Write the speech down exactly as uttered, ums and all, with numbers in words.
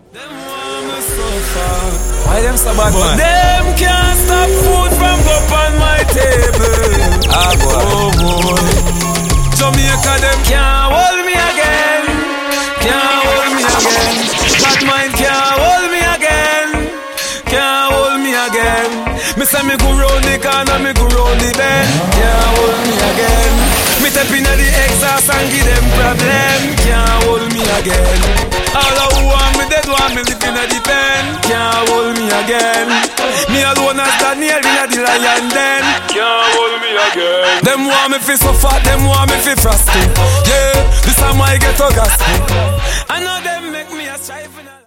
Them want me suffer. Why them so bad, But man? them can't stop food from up on my table. Ah, boy. Oh boy. Jamaica them can't hold me again. Can't hold me again. Bad mind can't hold me again. Can't hold me again. Me say me go round the corner, me go round the bend. Can't hold me again. Me step inna the exhaust and give them problem. Can't hold me again. All who want me dead want me live inna the pen. Can't hold me again. Me alone as Daniel inna the lion den. Can't hold me again. Them want me fi so fat, them want me fi frosty. Yeah, this time I get a gas. I know them make me a strive.